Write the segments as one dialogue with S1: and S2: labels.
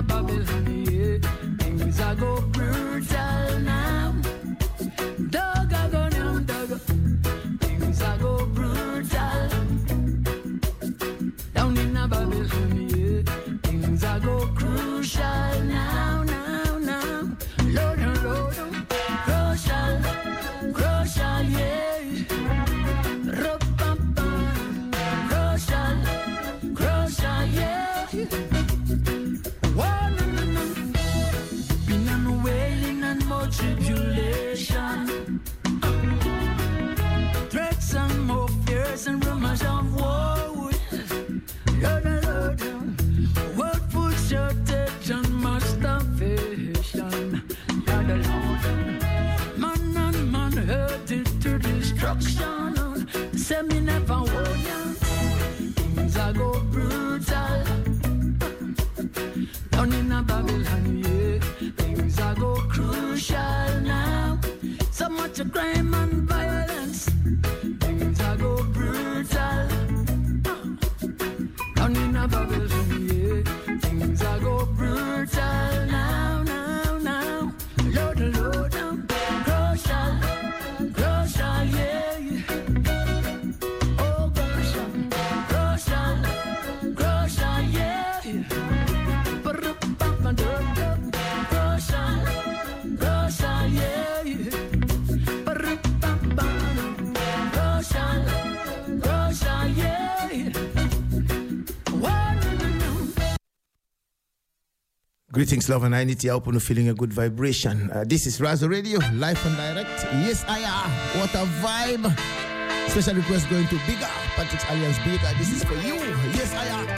S1: a Babylon, yeah. Things are go brutal now. Dog a go down, dog. Things are go brutal. Down in a Babylon, yeah. Things are go crucial now, now, now. Load and load on. Crucial, crucial, yeah. Crucial, crucial, yeah. One and been on wailing and more tribulation. Threats and more fears and rumors of war. Lord, Lord, world food shortage and mass starvation. Lord, Lord, man and man hurted to destruction. Say me never warn ya. Things are go brutal. Down in a Babylon, yeah. Things are go crucial now. So much crime and violence. Things are go brutal. Down in a Babylon, yeah. Things are go brutal now, now, now. Lord, Lord, crucial, crucial, yeah. Oh, crucial, crucial, crucial, yeah. Crucial, crucial, yeah. Crucial, crucial, yeah.
S2: Greetings, love and unity. I hope you're feeling a good vibration. This is Razo Radio, live and direct. Yes, I am. What a vibe. Special request going to Bigger, Patrick's Alliance Bigger. This is for you. Yes, I am.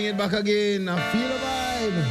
S2: it back again. I feel a vibe.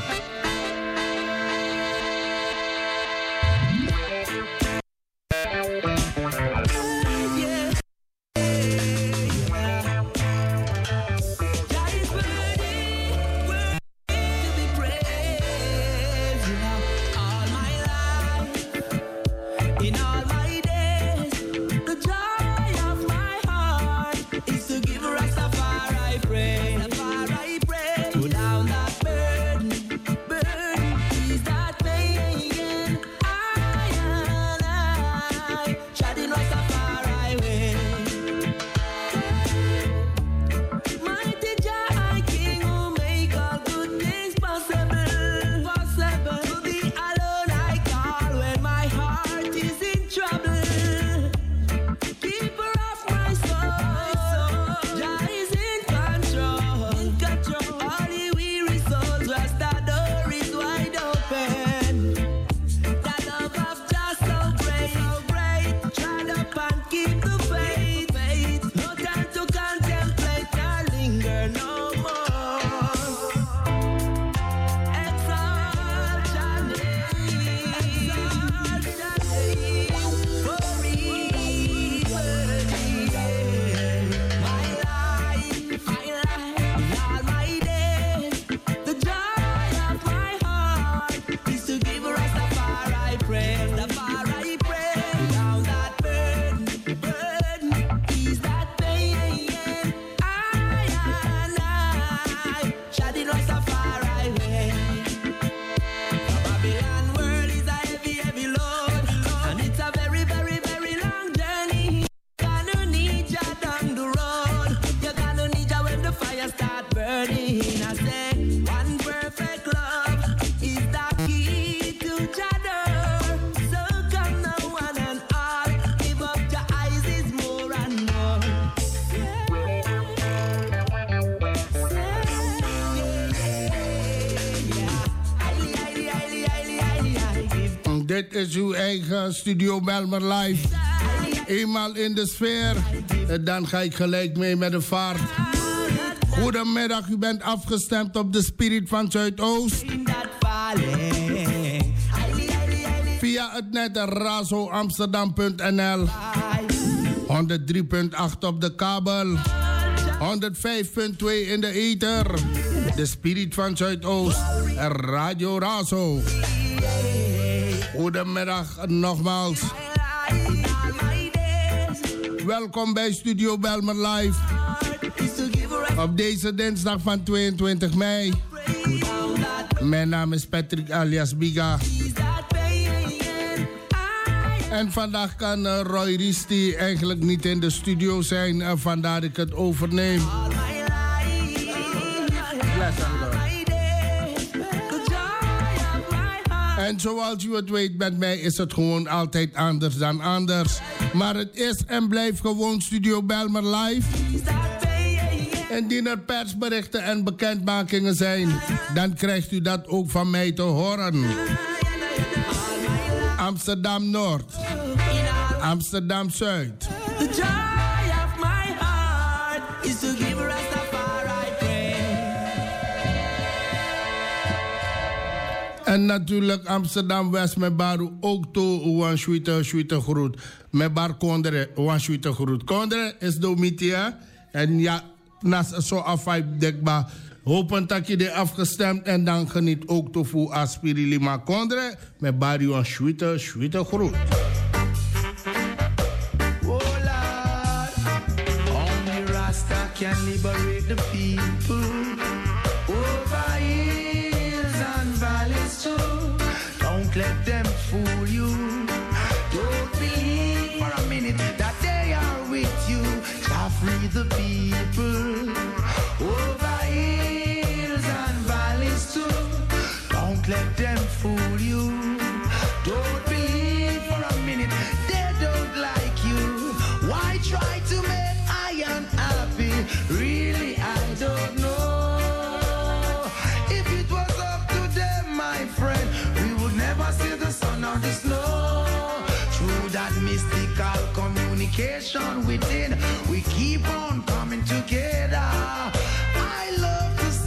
S3: Dit is uw eigen Studio Belmer Live. Eenmaal in de sfeer, dan ga ik gelijk mee met de vaart. Goedemiddag, u bent afgestemd op de Spirit van Zuidoost. Via het net razoamsterdam.nl. 103.8 op de kabel. 105.2 in de ether. De Spirit van Zuidoost. Radio Razo. Goedemiddag nogmaals. Welkom bij Studio Belmer Live. Op deze dinsdag van 22 mei. Mijn naam is Patrick alias Biga. En vandaag kan Roy Risti eigenlijk niet in de studio zijn. Vandaar ik het overneem. En zoals u het weet, met mij is het gewoon altijd anders dan anders. Maar het is en blijft gewoon Studio Belmer Live. Indien er persberichten en bekendmakingen zijn, dan krijgt u dat ook van mij te horen. Amsterdam Noord. Amsterdam Zuid. En natuurlijk Amsterdam West met baru ook to een sweete groet. Met bar Kondre een sweete groet. Kondre is domitia en ja, nas zo afvibe dekba. Hopen dat je er afgestemd en dan geniet ook to voor Aspirilima Kondre met baru een sweete groet.
S1: Oh Lord, only Rasta can liberate the people. Don't let them fool you. Don't believe for a minute that they are with you. Shall free the people over hills and valleys too. Don't let them fool you. Don't believe for a minute they don't like you. Why try to make I unhappy? Really, I don't know. If it was up to them, my friend, never see the sun or the snow. Through that mystical communication within, we keep on coming together. I love to see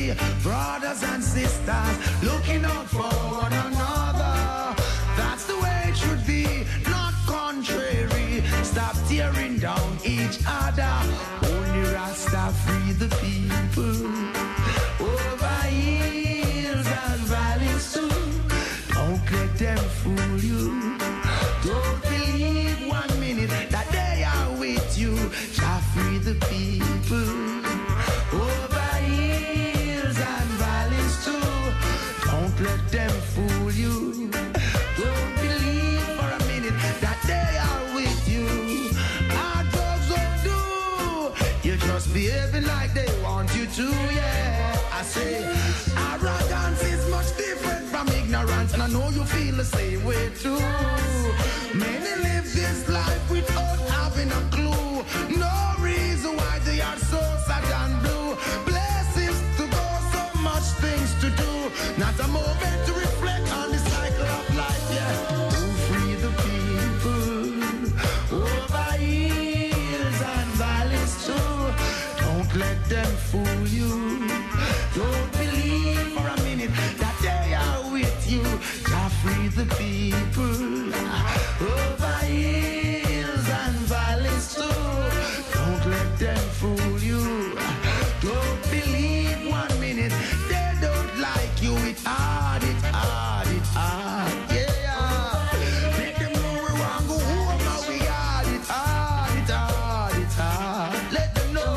S1: be brothers and sisters, looking out for one another. That's the way it should be, not contrary. Stop tearing down each other. Only Rasta free the people. Over hills and valleys too. Don't let them fool you. Don't believe 1 minute that they are with you. Shall free the people. Over hills and valleys too. Don't let them fool you. Don't believe for a minute that they are with you. Our dogs won't do. You're just behaving like they want you to, yeah. I say, arrogance is much different from ignorance, and I know you feel the same way too. Many live this life without having a clue. No reason why they are so sad and blue. Blessings to go, so much things to do. Not a moment to reflect on the cycle of life, yeah. To free the people over hills and valleys too. Don't let them fool you. Don't believe for a minute that they are with you. Just free the people over hills and valleys too. Don't let them fool you. Don't believe 1 minute they don't like you. It's hard, it's hard, it's hard, yeah. Let them know we want to go home now. We hard, it's hard, it's hard, it's hard. Let them know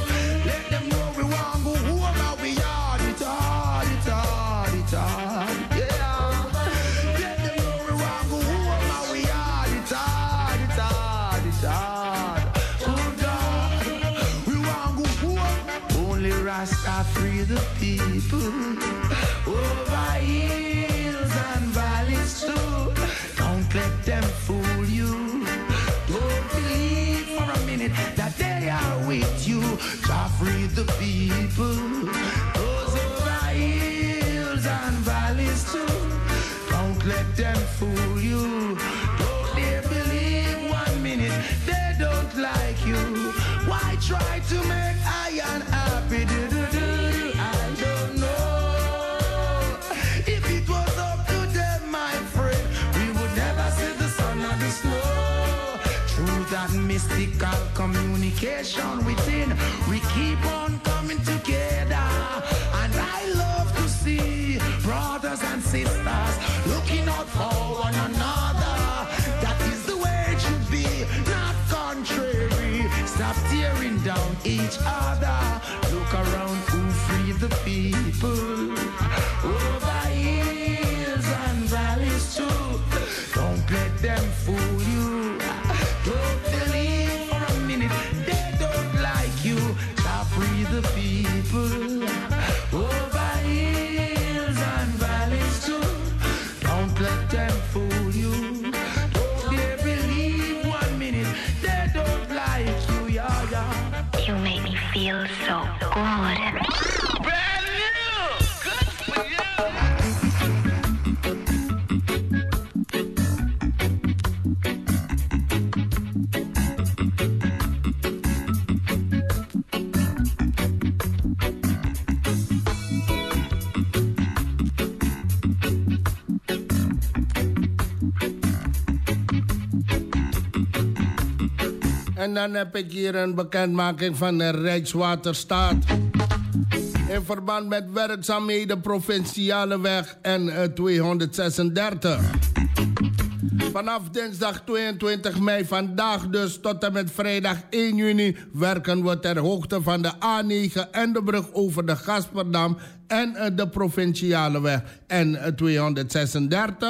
S1: we want to go home now. We hard, it's hard, it's hard, it's hard, yeah. Let them know we want to go home now. We hard, it's hard, it's hard, it's hard. Oh God, we want to go home. Only Rasta free the people over hills and valleys too. Don't let them fool you. Don't believe for a minute that they are with you. Just free the people. Those over hills and valleys too. Don't let them fool you. Don't they believe 1 minute they don't like you. Why try to make iron happy? I don't know. If it was up to them, my friend, we would never see the sun or the snow. Through that mystical communication within, we keep on coming together. And I love to see brothers and sisters looking out for one another. That is the way it should be, not contrary. Stop tearing down each other. Look around, who free the people over hills and valleys too. Don't let them fool you. Don't believe for a minute they don't like you. Stop free the people over hills and valleys too. Don't let them fool you. Don't they believe 1 minute they don't like you, yeah, yeah.
S4: You make me feel so good.
S1: Brand new, good for you.
S3: En dan heb ik hier een bekendmaking van de Rijkswaterstaat. In verband met werkzaamheden provinciale weg en 236. Vanaf dinsdag 22 mei vandaag dus tot en met vrijdag 1 juni werken we ter hoogte van de A9 en de brug over de Gasperdam en de provinciale weg en 236.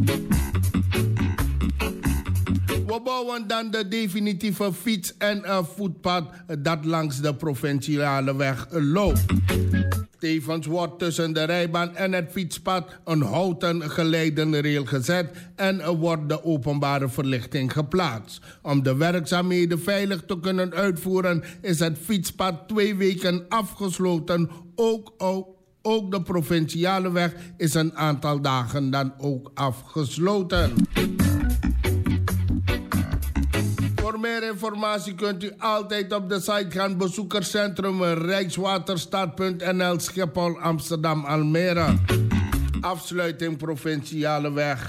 S3: We bouwen dan de definitieve fiets- en voetpad dat langs de provinciale weg loopt. Tevens wordt tussen de rijbaan en het fietspad een houten geleidenrail gezet en wordt de openbare verlichting geplaatst. Om de werkzaamheden veilig te kunnen uitvoeren is het fietspad 2 weken afgesloten. Ook de provinciale weg is een aantal dagen dan ook afgesloten. Voor Voor meer informatie kunt u altijd op de site gaan. Bezoekerscentrum Rijkswaterstaat.nl, Schiphol, Amsterdam, Almere. Afsluiting Provinciale Weg.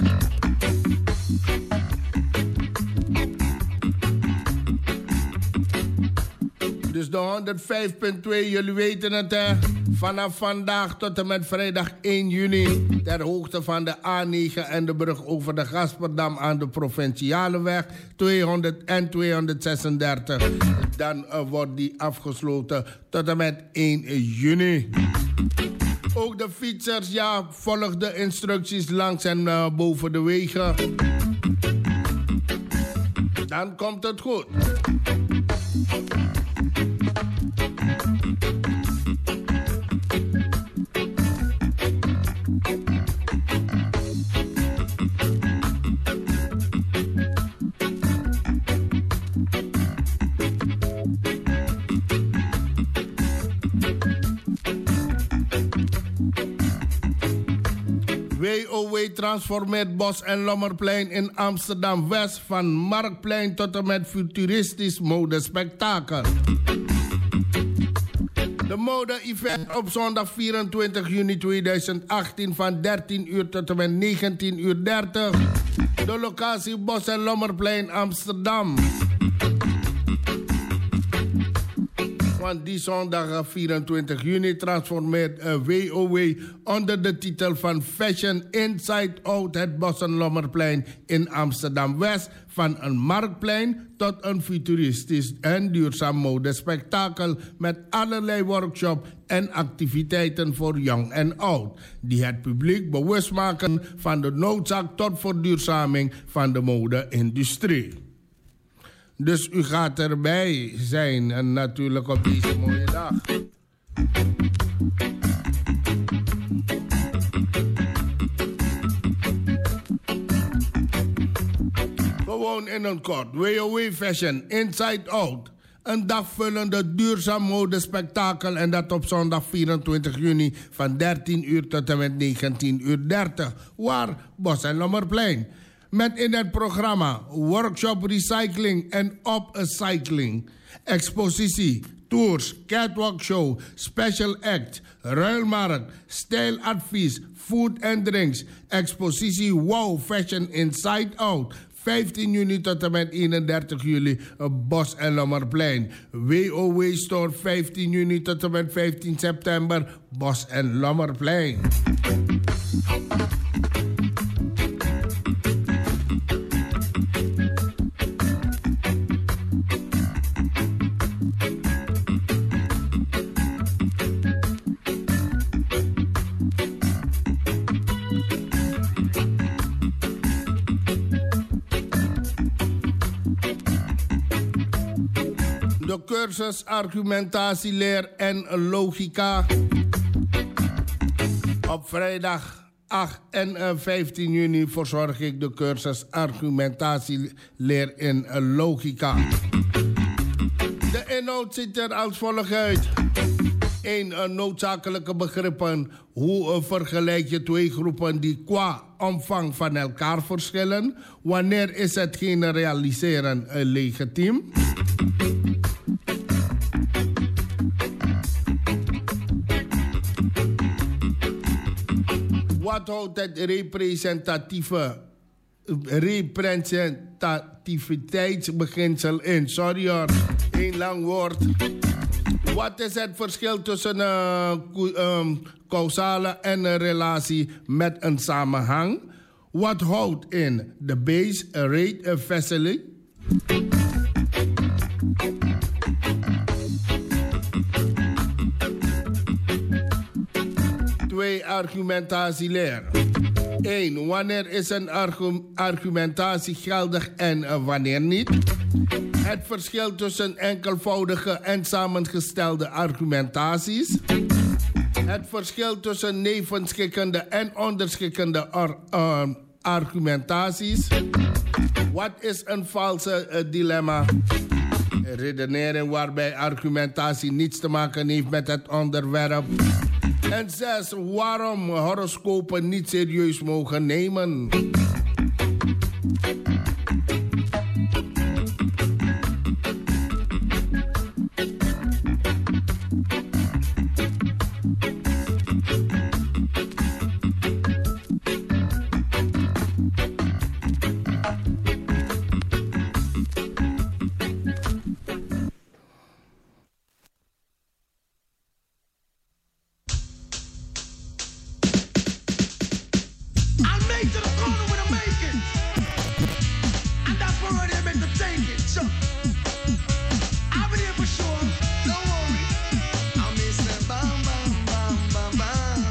S3: Dus de 105.2, jullie weten het hè. Vanaf vandaag tot en met vrijdag 1 juni. Ter hoogte van de A9 en de brug over de Gasperdam aan de Provinciale Weg 200 en 236. Dan wordt die afgesloten tot en met 1 juni. Ook de fietsers, ja, volg de instructies langs en boven de wegen. Dan komt het goed. WOW transformeert Bos en Lommerplein in Amsterdam-West van Marktplein tot en met futuristisch modespektakel. De mode-event op zondag 24 juni 2018 van 13 uur tot en met 19:30 uur. De locatie Bos en Lommerplein, Amsterdam. Want die zondag 24 juni transformeert WOW onder de titel van Fashion Inside Out het Bos en Lommerplein in Amsterdam-West van een marktplein tot een futuristisch en duurzaam modespektakel met allerlei workshops en activiteiten voor jong en oud, die het publiek bewust maken van de noodzaak tot verduurzaming van de mode-industrie. Dus u gaat erbij zijn en natuurlijk op deze mooie dag. Gewoon in een kort. WOW Fashion Inside Out. Een dagvullende duurzaam modespektakel en dat op zondag 24 juni van 13 uur tot en met 19:30 uur. Waar? Bos en Lommerplein. Met in het programma workshop recycling en upcycling, expositie, tours, catwalk show, special act, ruilmarkt, stijladvies, food and drinks, expositie Wow Fashion Inside Out. 15 juni tot en met 31 juli Bos en Lommerplein. WOW Store 15 juni tot en met 15 september Bos en Lommerplein. Cursus argumentatieleer en logica. Op vrijdag 8 en 15 juni verzorg ik de cursus argumentatieleer en logica. De inhoud ziet er als volgt uit. 1. Noodzakelijke begrippen. Hoe vergelijk je twee groepen die qua omvang van elkaar verschillen? Wanneer is het generaliseren legitiem? Wat houdt het representativiteitsbeginsel in? Sorry hoor, één lang woord. Wat is het verschil tussen causale en een relatie met een samenhang? Wat houdt in de base rate facility? Argumentatieleer. 1. Wanneer is een argumentatie geldig en wanneer niet? Het verschil tussen enkelvoudige en samengestelde argumentaties. Het verschil tussen nevenschikkende en onderschikkende argumentaties. Wat is een valse dilemma? Redenering waarbij argumentatie niets te maken heeft met het onderwerp. En 6. Waarom horoscopen niet serieus mogen nemen.
S1: I'm ready, I make them take it. Sure. I'll be there for sure. Don't worry. I'll miss them. Bam, bam, bam, bam, bam.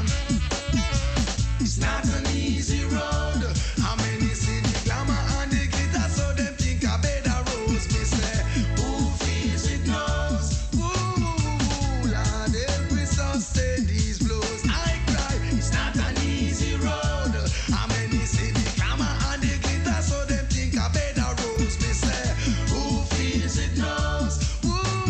S1: It's not an easy road. How many see the glamour and the glitter, so them think I better rose. Me say, who feels it knows. Ooh, Lord, help me sustain these blows. I cry. It's not an easy road. How many see the glamour and the glitter, so them think I better rose. Me say, who feels it knows. Ooh,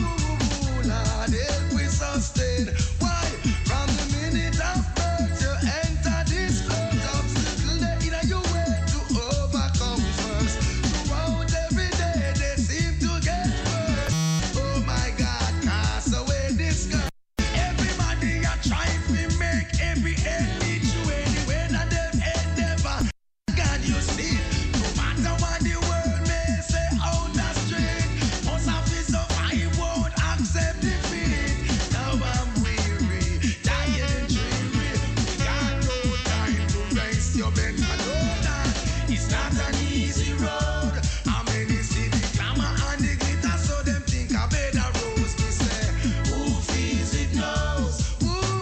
S1: Lord, help me sustain. Why? From the minute of birth you enter this world, obstacle they in your way to overcome first. Throughout every day they seem to get worse. Oh my God, cast away this curse. Everybody are trying to make every end meet you anyway that them endeavor. God, you see, no matter what the world may say out the street, most of it so I won't accept defeat. Now I'm weary, tired and dreary. We got no time to race your better know that it's not an easy road. How many see the glamour and the glitter, so them think I better rose. Me say, who feels it knows. Ooh,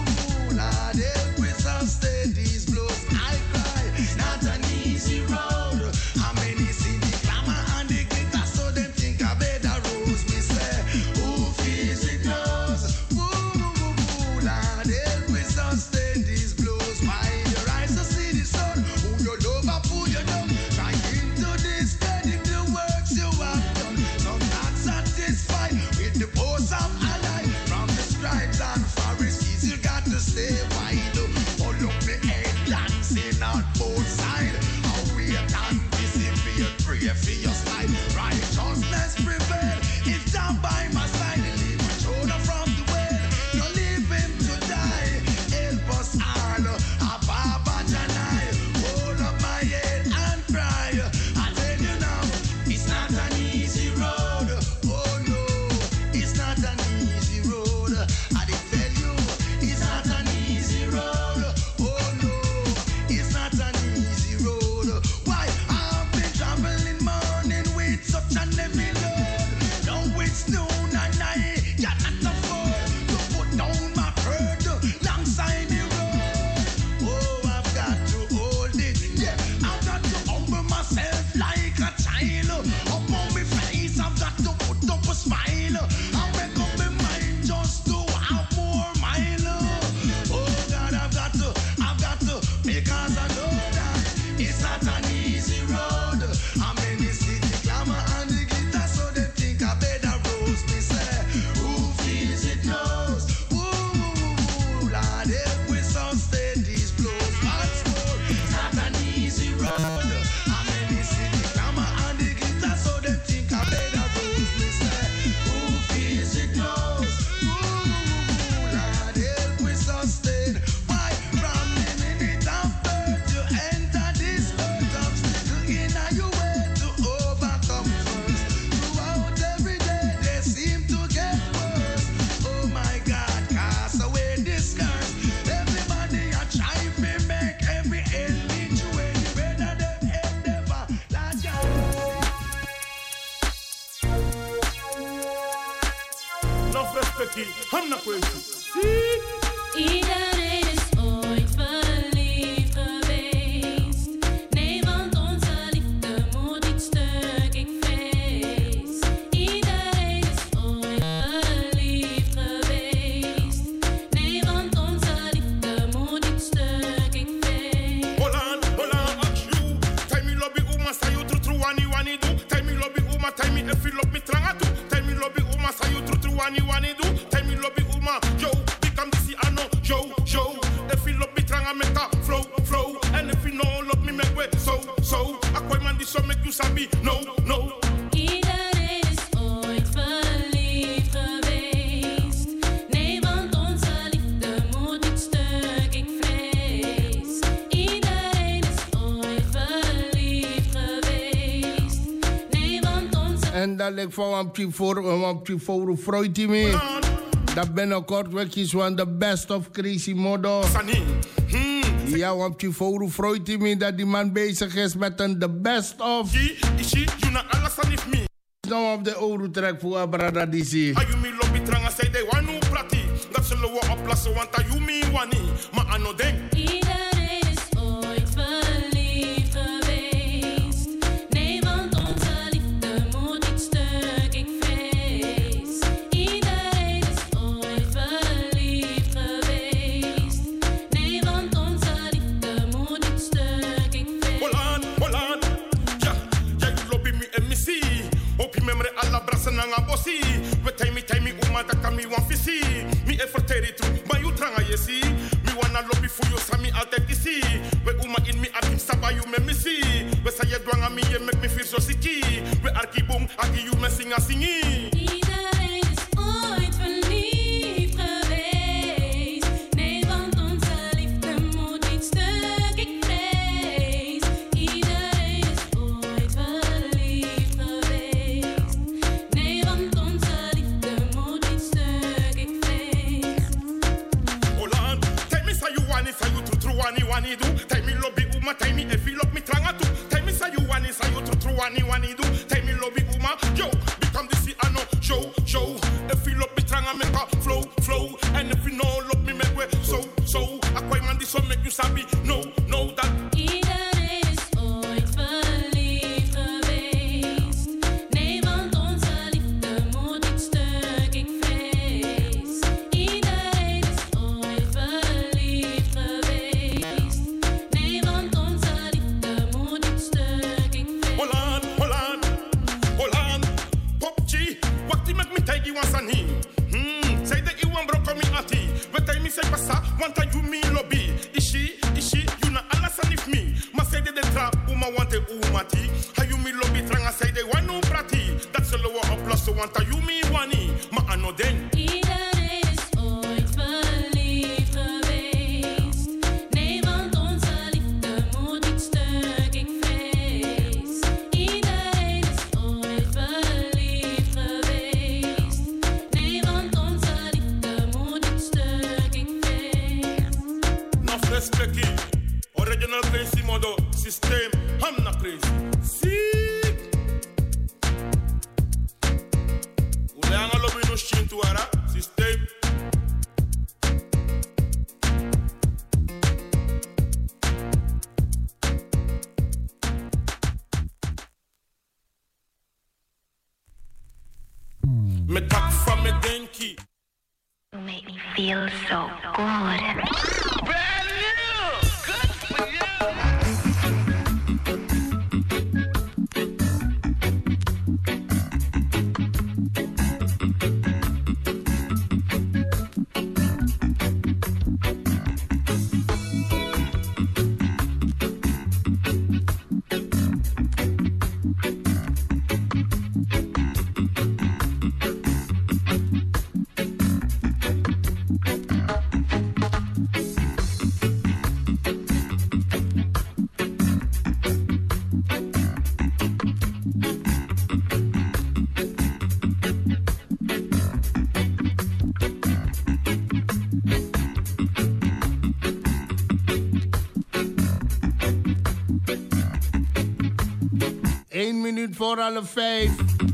S1: Lord, help me sustain these blows. I cry, it's not an easy road. How many see the glamour and the glitter, so them think I better rose. Me say, who feels it knows. Ooh, Lord, help me sustain these blows. Why your eyes to see the sun? Who you love or who you don't? Trying to discredit the works you have done. Some not satisfied with the post of ally. From the scribes and Pharisees, you got to stay wide. Hold up the head, dancing on both sides. How we anticipate, pray for your slide. Righteousness prevail. If down by my side, leave my shoulder from the well. Don't leave him to die. Help us all. Ababa Janai. Hold up my head and cry. I tell you now, it's not an easy road. Oh no, it's not an easy road. I did tell you, it's not an easy road. Oh no, it's not an easy road. Why? I've been traveling morning with such a heavy load. Now it's noon and I cannot afford to put down my burden alongside the road. Oh, I've got to hold it. Yeah, I've got to humble myself like a child. Up on my face, I've got to put up a smile. I make up my mind just to have more mile. Oh God, I've got to, because I know that it's not an easy road. How many see the glamour and the glitter, so they think I better rose. Me say, who feels it knows. Ooh, Lord, help me sustain these blows. Once more, it's not an easy road. How many see the glamour and the glitter, so they think I better rose. Me say, who feels it knows. Ooh, Lord, help me sustain. Why? From the minute of birth you enter this earth, obstacle in your way to overcome first. Throughout every day they seem to get worse. Oh my God, cast away this curse. Everybody are trying to make every end meet you anyway that them endeavor. Like
S5: Love respect, I'm not crazy.
S6: Iedereen is ooit verliefd geweest. Nee, want onze liefde moet niet stuk, ik vrees. Iedereen is ooit verliefd geweest. Nee, want onze liefde moet niet stuk, ik vrees.
S5: Hold on, ask you. Tell me lobby uma say you true wani do. Tell me lobby uma, tell me if you love me tranga do. Tell me lobby uma say you true wani do. Tell me lobby uma, yo, become this I know, yo. If you love me tranga make a flow. And if you know love me make way so. I quite man this so make you sabi, no.
S6: Iedereen is ooit verliefd geweest. Nee, want onze liefde moet niet stuk, ik vrees. Iedereen is ooit verliefd geweest. Nee, want onze...
S3: En dat lijkt voor een voor Freud Dat binnenkort werkjes van de best of crazy model. Ja, want je voor freut me dat die man bezig is met een the best of. Nou op de Eurotrack voor Abrada DC.
S5: Ayumi lobby tranga say they want no prati. Dat zullen we oplossen, want ayumi wani. Maar ano denk.
S6: Iedereen is ooit verliefd geweest. Nee, want onze liefde moet niet stuk, ik vrees. Iedereen is ooit verliefd geweest. Nee, want onze liefde moet niet stuk, ik vrees.
S5: Holaan, ja, jij lobby me en missie. Opi memre alla brasa nanga bossi. We time uma da kami wan fisi. Mi e verteri tru, maar you tranga yesi. Mi wana lobby for you sami altijd isi. We uma in mi akim saba you me missi. We say you dwanga mi ye make me feel so sicky. We arki boom, aki you me singa singi.
S6: Iedereen is ooit verliefd geweest. Nee, want onze liefde moet niet stuk, ik vrees. Iedereen is ooit verliefd geweest. Nee, want onze liefde moet niet stuk, ik vrees.
S5: Holaan, tell me say you wani, say you true wani do. Tell me lobby uma, tell me if you love me tranga too. Tell me say you wani, say you true wani do. Tell me lobby uma, yo, become the ano show. If you love me tranga make a flow. And if you know love me make way so. Akwai man this one make you sabi, no that.
S6: Iedereen is ooit verliefd geweest. Nee, want onze liefde moet niet stuk, ik vrees. Iedereen is ooit verliefd geweest. Nee, want onze liefde moet niet stuk, ik vrees.
S5: Holaan. Pop G, wat die met me tegi was aan him. Say that you want broke me ati. But I me say passa, want you me lobby. Ishi, you na alla sanif me. Ma say de tra, uma want e umati. Ha you me lobby tranga say they want no prati. Dat zullen we oplossen, want you me wani. Ma ano den.
S6: Iedereen is ooit verliefd geweest. Nee, want onze liefde moet niet stuk, ik vrees. Iedereen is ooit verliefd geweest. Nee, want onze liefde moet niet stuk, ik vrees.
S5: No respecti. Original crazy modo. System, I'm not crazy. See? Uleanga lobby no shintu ara. System. Me tak van me denki.
S4: You make me feel so good.
S5: Brand new! Good for you!
S3: Voor alle 5.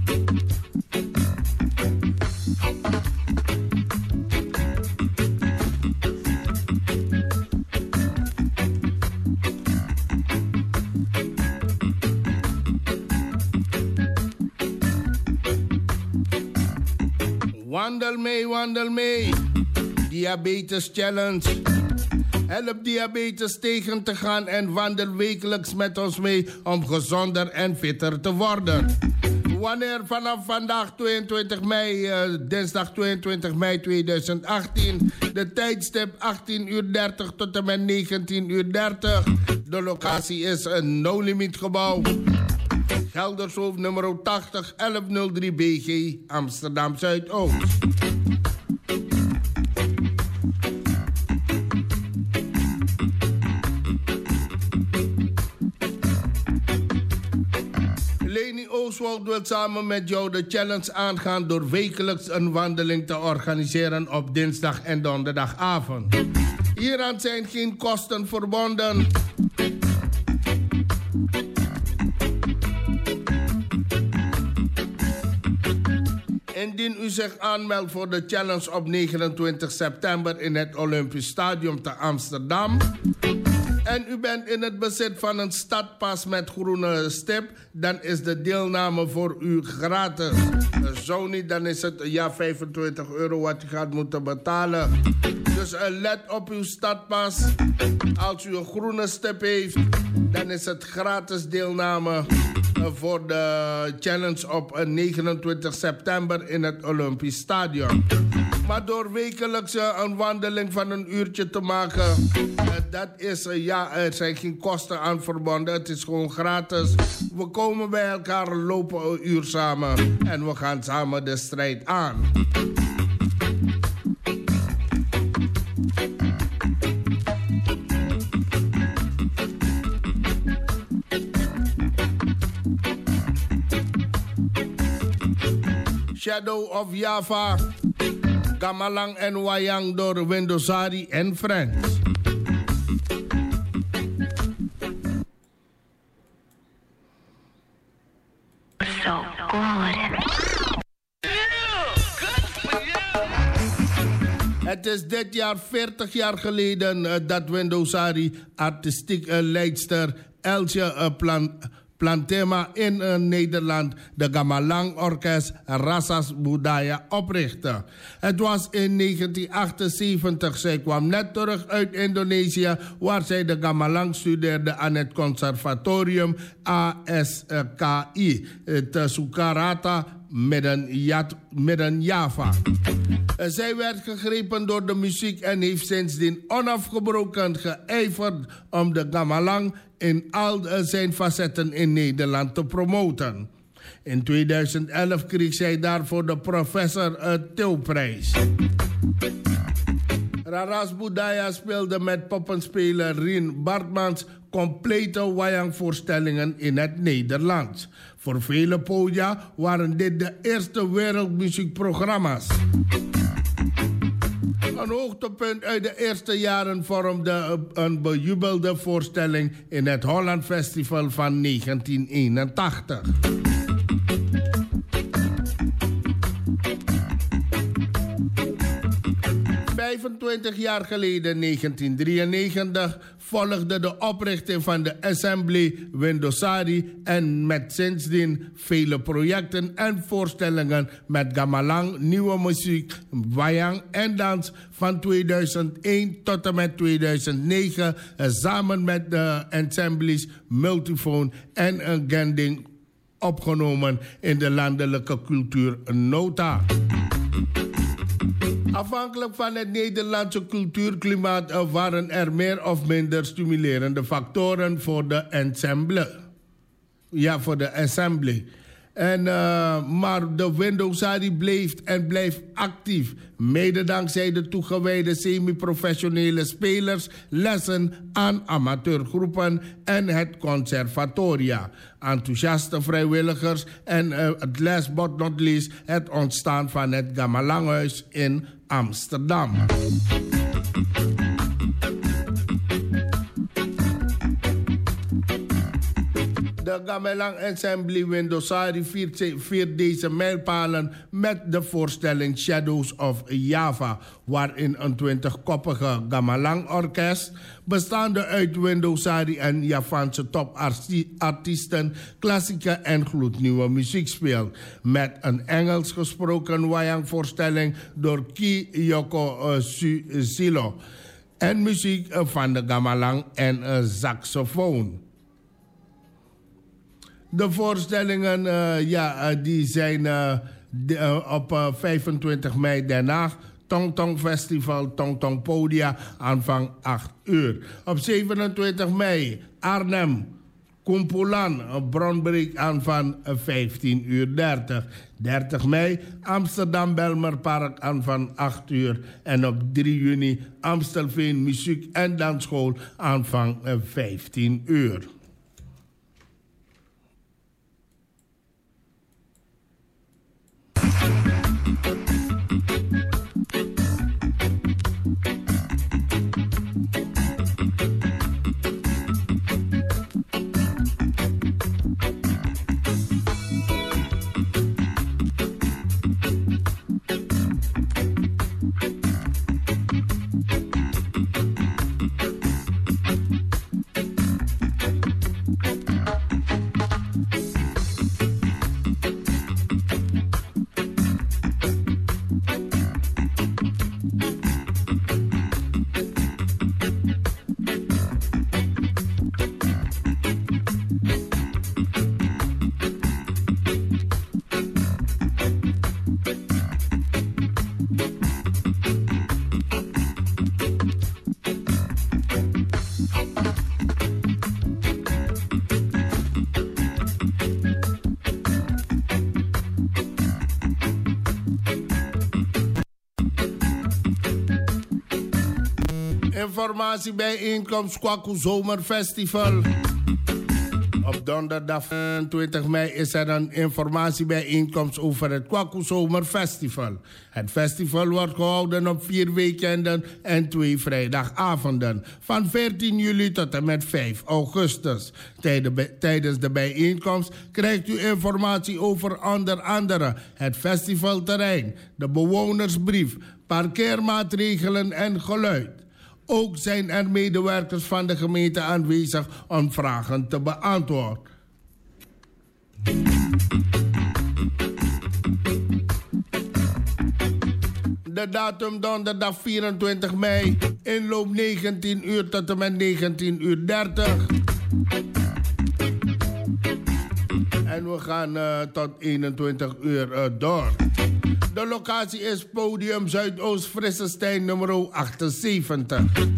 S3: Wandel mee. Diabetes Challenge. Help diabetes tegen te gaan en wandel wekelijks met ons mee om gezonder en fitter te worden. Wanneer vanaf vandaag 22 mei, dinsdag 22 mei 2018, de tijdstip 18:30 tot en met 19:30. De locatie is een no-limit gebouw. Geldershoofd nummer 80 1103 BG, Amsterdam Zuidoost. Oswald wil samen met jou de challenge aangaan door wekelijks een wandeling te organiseren op dinsdag en donderdagavond. Hieraan zijn geen kosten verbonden. Indien u zich aanmeldt voor de challenge op 29 september in het Olympisch Stadion te Amsterdam en u bent in het bezit van een stadpas met groene stip, dan is de deelname voor u gratis. Zo niet, dan is het €25 wat u gaat moeten betalen. Dus let op uw stadpas. Als u een groene stip heeft, dan is het gratis deelname voor de challenge op 29 september in het Olympisch Stadion. Maar door wekelijks een wandeling van een uurtje te maken, dat is, er zijn geen kosten aan verbonden. Het is gewoon gratis. We komen bij elkaar, lopen een uur samen en we gaan samen de strijd aan. Shadow of Java, Gamalang en Wayang door Wendosari en Friends.
S4: So good.
S3: Het is dit jaar 40 jaar geleden dat Wendosari artistiek leidster Elsje Plantema in Nederland de Gamalang Orkest Rasas Budaya oprichtte. Het was in 1978. Zij kwam net terug uit Indonesië, waar zij de Gamalang studeerde aan het conservatorium ASKI te Sukarata, midden Java. Zij werd gegrepen door de muziek en heeft sindsdien onafgebroken geijverd om de Gamalang in al zijn facetten in Nederland te promoten. In 2011 kreeg zij daarvoor de Professor Teeuwprijs. Raras Budaya speelde met poppenspeler Rien Bartmans complete wayang-voorstellingen in het Nederlands. Voor vele podia waren dit de eerste wereldmuziekprogramma's. Een hoogtepunt uit de eerste jaren vormde een bejubelde voorstelling in het Holland Festival van 1981. ...25 jaar geleden, 1993... volgde de oprichting van de Assembly Wendosari... en met sindsdien vele projecten en voorstellingen... met Gamalang, nieuwe muziek, wayang en dans... van 2001 tot en met 2009... samen met de Assemblies Multiphone en Gending... opgenomen in de landelijke cultuurnota. Afhankelijk van het Nederlandse cultuurklimaat waren er meer of minder stimulerende factoren voor de ensemble. Ja, voor de assembly. Maar de Wendosari bleef en blijft actief. Mede dankzij de toegewijde semi-professionele spelers, lessen aan amateurgroepen en het conservatoria. Enthousiaste vrijwilligers en het last but not least het ontstaan van het Gamalanghuis in Amsterdam. De Gamelang Assembly Wendosari viert deze mijlpalen met de voorstelling Shadows of Java, waarin een 20-koppige Gamelang-orkest, bestaande uit Wendosari en Javaanse topartiesten, klassieke en gloednieuwe muziek speelt. Met een Engels gesproken wayang-voorstelling door Ki Yoko Silo en muziek van de Gamelang en saxofoon. De voorstellingen die zijn op 25 mei Den Haag. Tong Tong Festival, Tong Tong Podia, aanvang 8 uur. Op 27 mei Arnhem, Kumpulan, Bronbreek aanvang 15:30 uur. 30 mei Amsterdam Belmerpark aanvang 8 uur. En op 3 juni Amstelveen Muziek en Dansschool aanvang 15 uur. Informatiebijeenkomst Kwaku Zomerfestival. Op donderdag 20 mei is er een informatiebijeenkomst over het Kwaku Zomerfestival. Het festival wordt gehouden op 4 weekenden en 2 vrijdagavonden. Van 14 juli tot en met 5 augustus. Tijdens de bijeenkomst krijgt u informatie over onder andere het festivalterrein, de bewonersbrief, parkeermaatregelen en geluid. Ook zijn er medewerkers van de gemeente aanwezig om vragen te beantwoorden. De datum donderdag 24 mei, inloop 19 uur tot en met 19 uur 30. En we gaan tot 21 uur door. De locatie is Podium Zuidoost Frissestein nummer 78.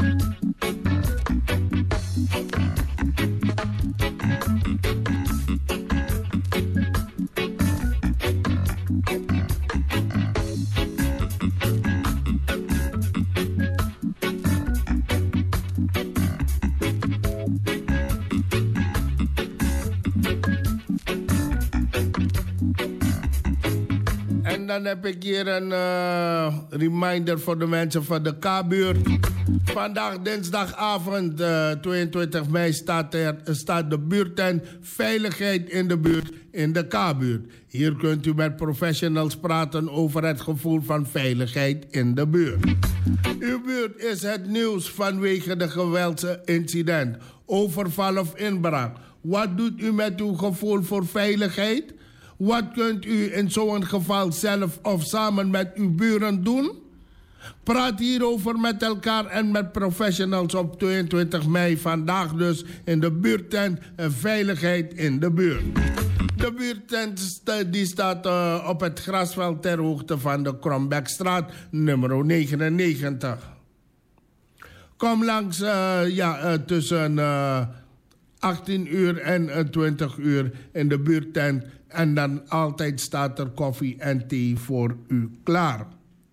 S3: Dan heb ik hier een reminder voor de mensen van de K-buurt. Vandaag dinsdagavond 22 mei staat de buurttent Veiligheid in de buurt in de K-buurt. Hier kunt u met professionals praten over het gevoel van veiligheid in de buurt. Uw buurt is het nieuws vanwege de geweldsincident, overval of inbraak. Wat doet u met uw gevoel voor veiligheid? Wat kunt u in zo'n geval zelf of samen met uw buren doen? Praat hierover met elkaar en met professionals op 22 mei. Vandaag dus in de buurttent Veiligheid in de buurt. De buurttent die staat op het grasveld ter hoogte van de Krombeckstraat nummer 99. Kom langs tussen 18 uur en 20 uur in de buurttent. En dan altijd staat er koffie en thee voor u klaar.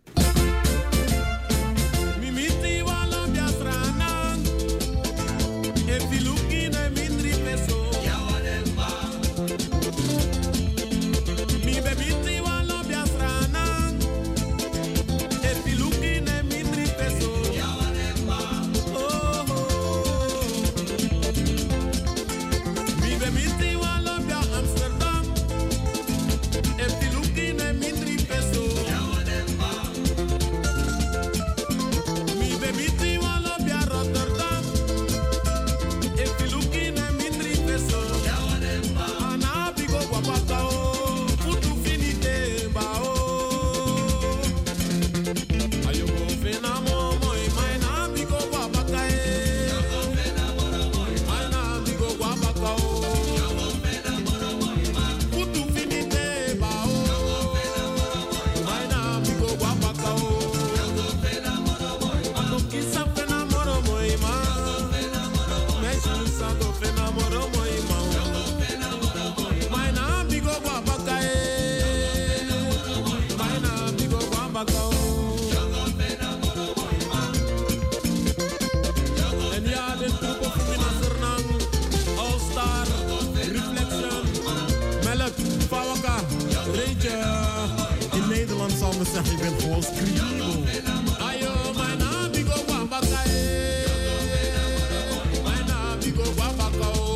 S7: Zeg, ik ben gewoon scribel. Ayo, mijn naam Bigo Wambakae. Mijn naam Bigo Wambakao.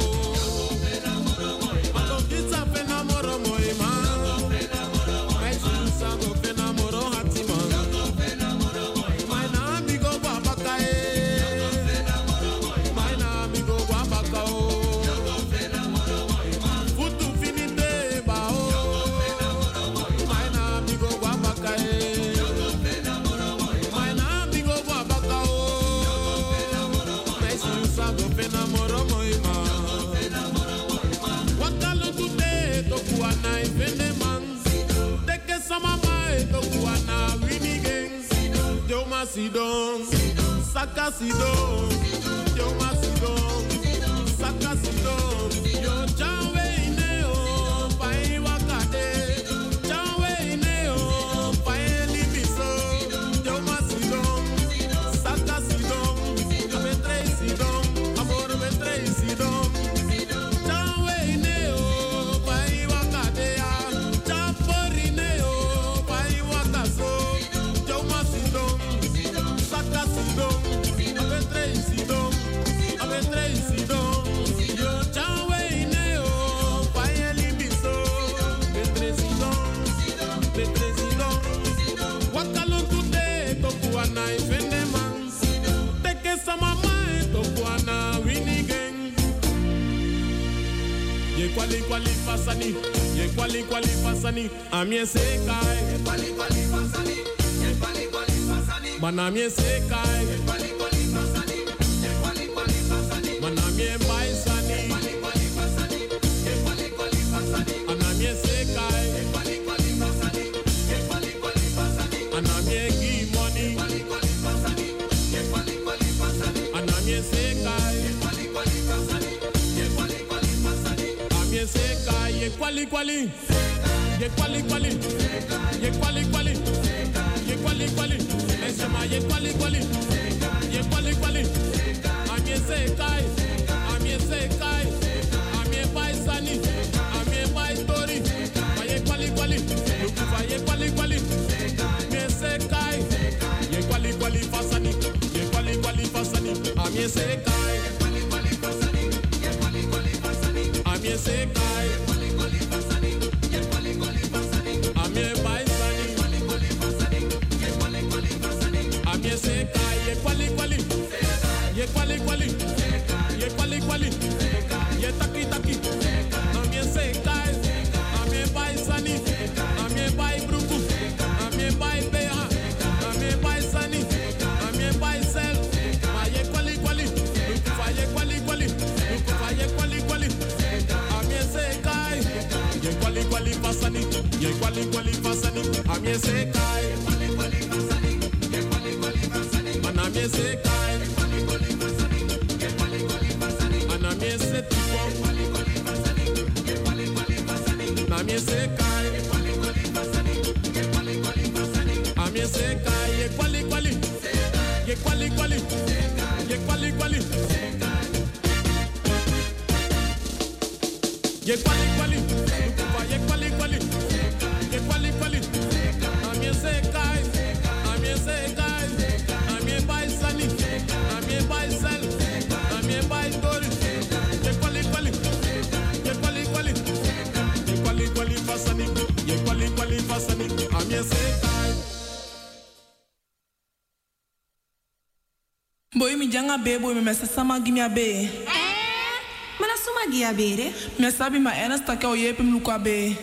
S7: Ato kitsa pena moro moi man. Mijn susa go pena moro hati man. Mijn naam Bigo Wambakae. Mijn naam Bigo Wambakao. Futu finite bao. Mijn naam Bigo Wambakae. Sidon, Saka Sidon, yo Masidon, Saka Sidon, yo Jawe Ineo, Pai Wakade, Jawe Ineo, Pai Libiso, yo Masidon, Saka Sidon, fasani. Ye kwali kwali fasani. Amie sekai. Ye kwali kwali fasani. Ye kwali kwali fasani. Manamie sekai. Ye kwali kwali fasani. Ye kwali kwali fasani. Manamie baisani. Ye kwali kwali fasani. Ye kwali kwali fasani. Anamie sekai. Ye kwali kwali fasani. Ye kwali kwali fasani. Anamie gi money. Ye kwali kwali fasani. Ye kwali kwali fasani. Anamie sekai. Ye kwali kwali fasani. Ye kwali kwali fasani. Amie sekai. Ye kwali kwali. Ye kwali kwali. Ye kwali kwali. Ye kwali kwali. Esema ye kwali kwali. Ye kwali kwali. Amie sekai. Amie sekai. Amie baisani. Amie baistori. Ye kwali kwali. Lukufa ye kwali kwali. Amie sekai. Ye kwali kwali fasani. Ye kwali kwali fasani. Amie sekai. Ye kwali kwali fasani. Ye kwali kwali fasani. Amie sekai. Ye kwali kwali fasani. Ye kwali kwali fasani. Amie baisani. Ye kwali kwali fasani. Ye kwali kwali fasani. Amie sekai. Ye kwali kwali. Ye kwali kwali. Ye kwali kwali. Ye taki taki. Amie sekai. Amie baisani. Amie bai bruku. Amie bai beha. Amie baisani. Amie baisel. Ma ye kwali kwali. Lukufa ye kwali kwali. Lukufa ye kwali kwali. Amie sekai. Ye kwali kwali fasani. Ye kwali kwali fasani. Amie sekai. Ye kwali kwali fasani. Ye kwali kwali fasani. Anamie sekai. Ye kwali kwali fasani. Ye kwali kwali fasani. Anamie setiko. Ye kwali kwali fasani. Ye kwali kwali fasani. Namie sekai. Ye kwali kwali fasani. Ye kwali kwali fasani. Amie sekai. Ye kwali kwali. Ye kwali kwali. Ye kwali kwali. Ye kwali kwali. Lukufa ye kwali kwali. Ye kwali kwali. Amie sekai. Amie sekai. Amie baisani. Amie baisel. Amie baistori. Ye kwali kwali. Ye kwali kwali. Ye kwali kwali fasani. Ye kwali kwali fasani. Amie sekai.
S8: Boy mi janga be boy mi mesa sama gimi abe.
S9: Mana suma gia bere?
S8: Mi sabi ma ena stake o yepe mluko abe.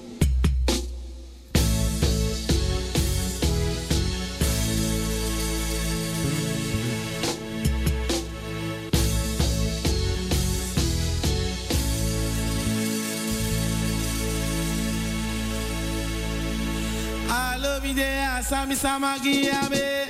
S7: I love you there, Sami Samagi Abe.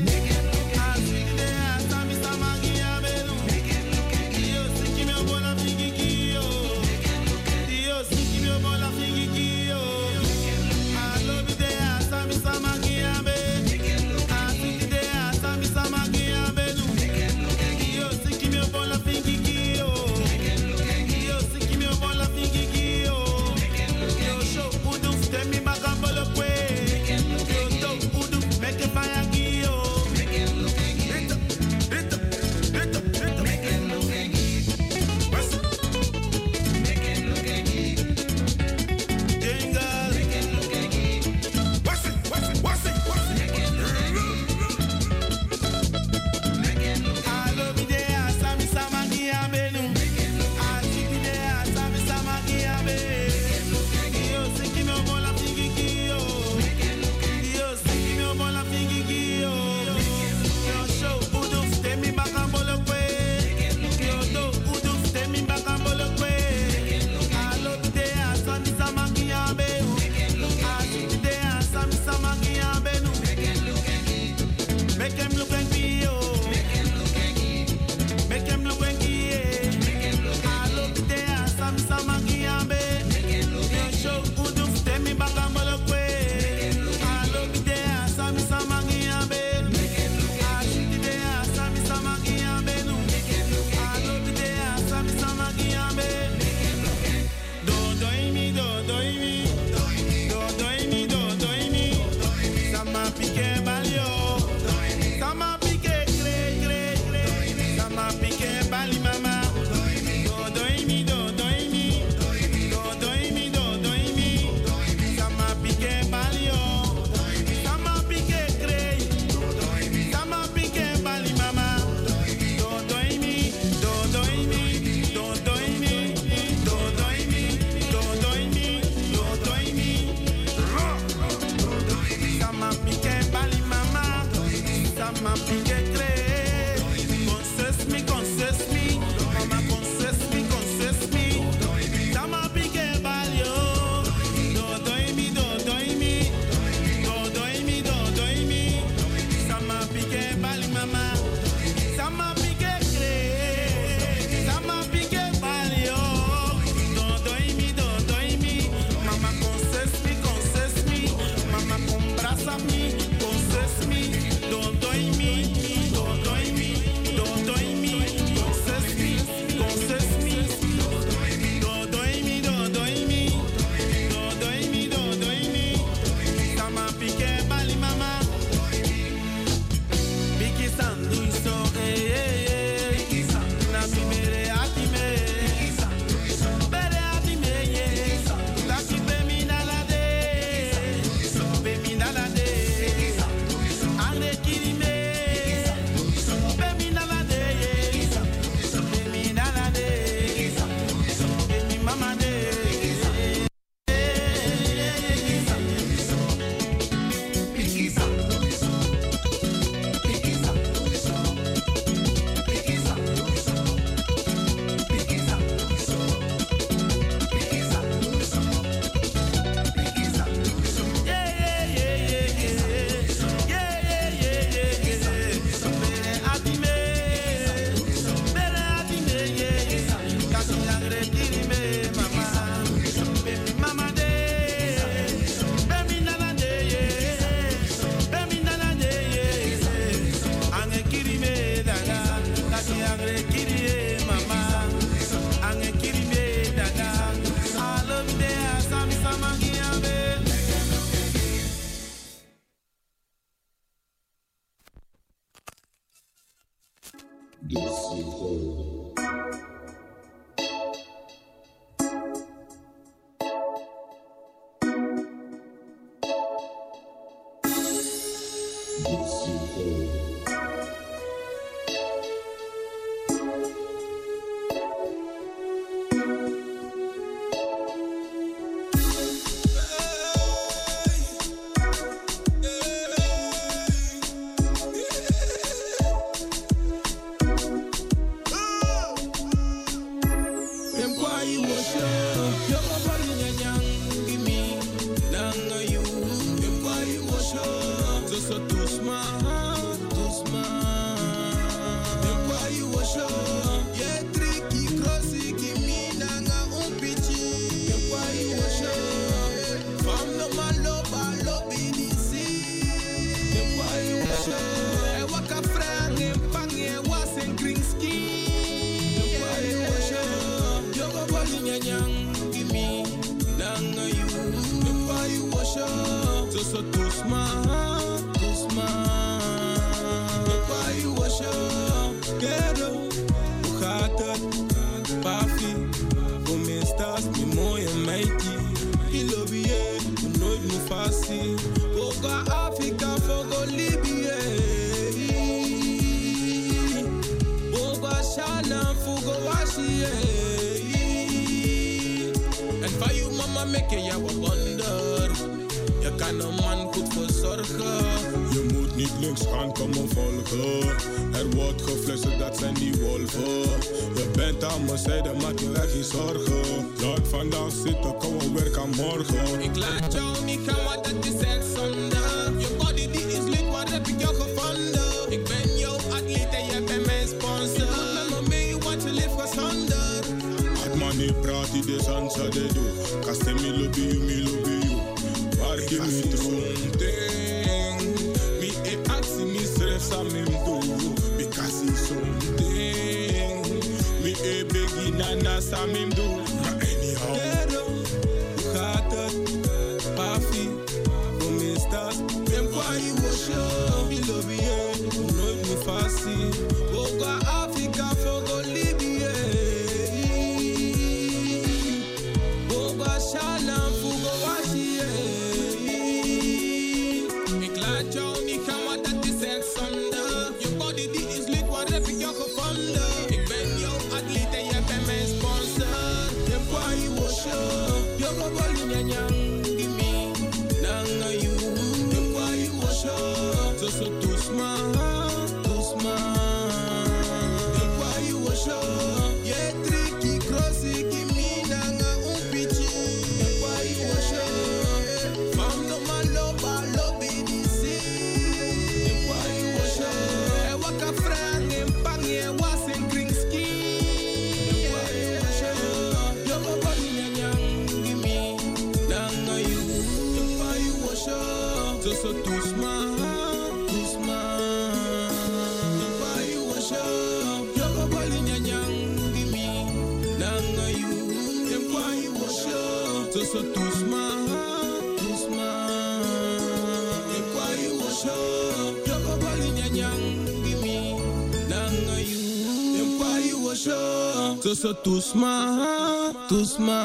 S10: So tusma, tusma.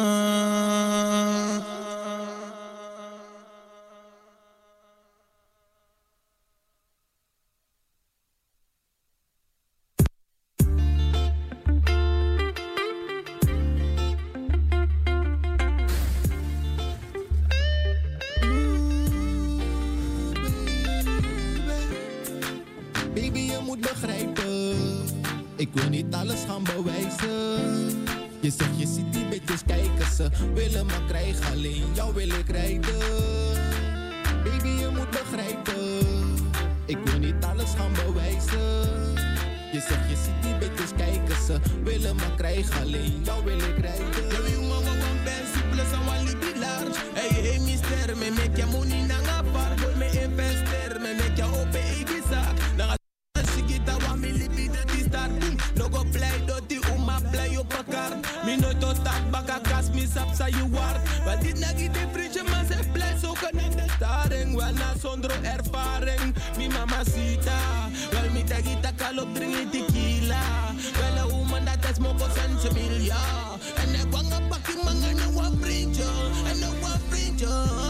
S2: Baby, je moet begrijpen, ik wil niet alles gaan bewijzen. Je zegt je ziet die bitches kijken, ze willen me krijgen, alleen jou wil ik rijden. Baby, je moet begrijpen, ik wil niet alles gaan bewijzen. Je zegt je ziet die bitches kijken, ze willen me krijgen, alleen jou wil ik rijden.
S10: Yo, you mama want Benz plus I want libi large. Hey, mister, me make your money nanga par. Boy, me invester, me make your open igisa. Nanga sigita wa me libi de die start. No go play doti uma play op elkaar. Me nooit tot tak baka kas, me sap sa you war. Maar dit nagi de vriendje, maar ze blijft zo in de staring. Wel na zonder ervaring. Mi mamacita. Wel mi tagita kalop drinken tequila. Wel een woman dat is moko sensimilia. En ik wang een pakje man en een wat vriendje. En een wat vriendje.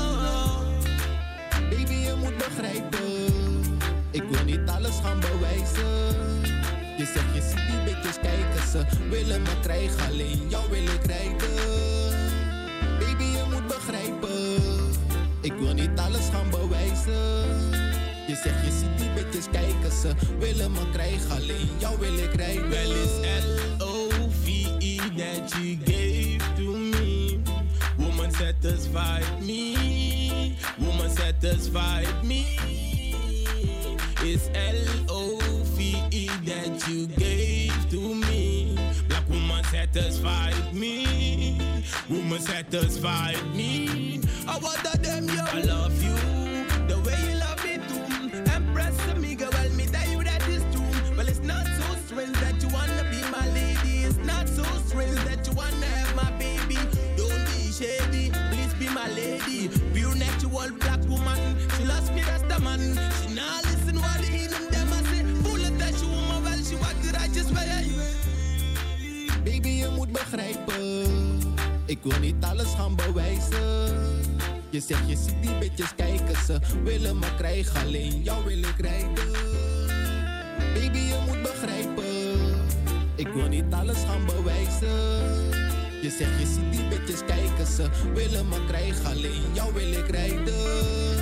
S10: Baby, je moet begrijpen. Ik wil niet alles gaan bewijzen. Je zegt je ziet die bitches kijken, ze willen me krijgen, alleen jou wil ik rijden. Baby, je moet begrijpen, ik wil niet alles gaan bewijzen. Je zegt je ziet die bitches kijken, ze willen me krijgen, alleen jou wil ik rijden. Well, it's L-O-V-E that you gave to me. Woman satisfied me, woman satisfied me. It's L-O-V-E that you gave to me. Black woman satisfied me. Woman satisfied me. I want them, yo. I love you the way you love me too. Empress amiga, well, me tell you that is true. Well, it's not so strange that you wanna be my lady. It's not so strange that you wanna have my baby. Don't be shady, please be my lady. Pure natural black woman. She loves me, that's the man. She not listen what the heathen them I say. Voelen dat je woman wel, she wat de ratjes bij je. Baby, je moet begrijpen. Ik wil niet alles gaan bewijzen. Je zegt je ziet die bitches kijken, ze willen me krijgen, alleen jou wil ik rijden. Baby, je moet begrijpen. Ik wil niet alles gaan bewijzen. Je zegt je ziet die bitches kijken, ze willen me krijgen, alleen jou wil ik rijden.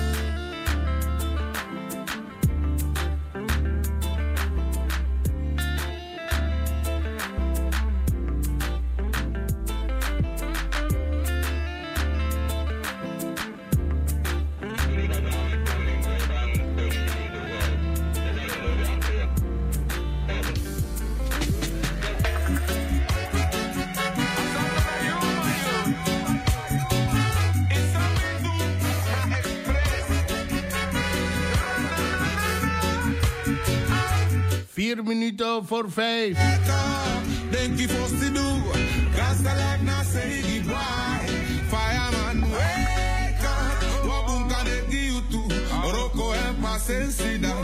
S3: Minuten voor 5.
S11: Denk je voor te doen? Gas de lijf na say goodbye. Fireman, wake up. Wabun kan ik you toe. Rocco en Pasensi dan.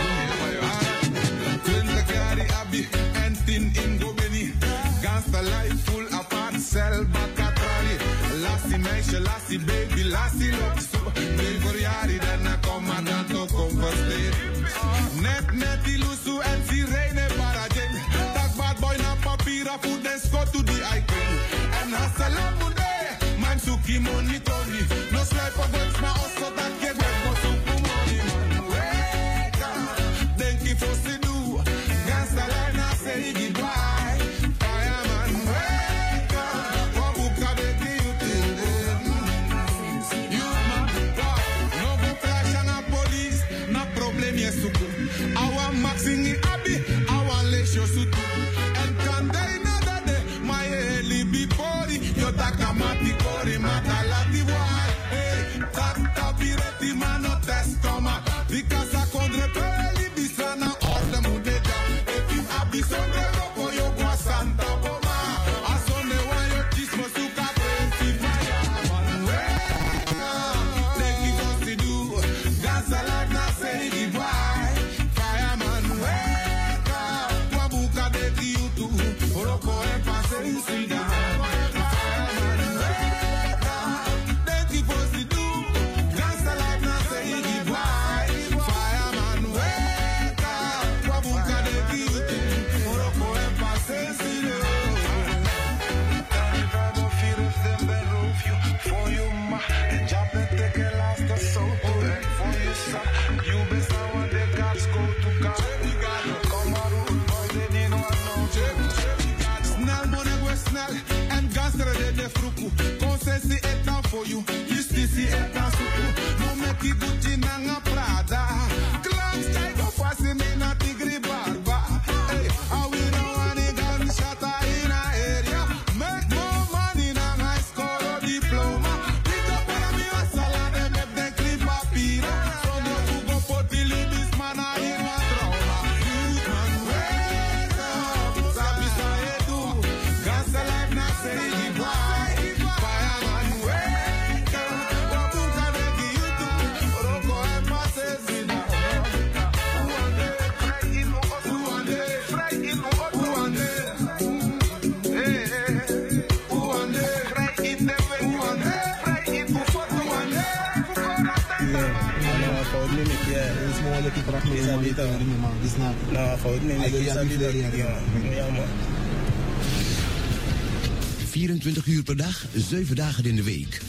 S11: 20 jaar die abi en 10 in Gobeni. Gas de lijf full apart, cel bakatrari. Lassie meisje, lassie baby, lassie loopt. Nee voor jaren, daarna kom maar dan toch converseren. Net die lusu en sirene parajen. Dat bad boy na papira food en scot to the icon. En hasalam mude, man suki money tony. No swipe of words ma osso dat get back for suku money man. Wake up, denk je voor se do. Gangsta line na say goodbye. Fireman, wake up, wabuka beki you till then. You man, no go crash na police, na problem yes suku. Our maxing abi, our leisure suit. And can they nada de my heli before yo takamati kori matalati boy. Hey, tak pireti mano test koma. Because I condre peli bisana orda mudeja. If you abi sonde ropo yo kwa santa boma. Asone wa yo chismo suka prensi fire. Thank you for to do. Dance like na say goodbye. For you, justice et dans suku. No make it Gucci nanga Prada. Clowns like a fascinating na tigri barba. Hey, I will know any gunshot in a area. Make more money na high school diploma. Pick up on me a salad and make them clip a pira. So no go for the ladies man in a trauma. Youth man wake up, sabi sa edu. Gas life na say goodbye. Fireman wake.
S12: dat ik graag mee man. Dis na.
S13: Nou, fout nee, ik sabi dat. Ja, man.
S14: 24 uur per dag, 7 dagen in de week.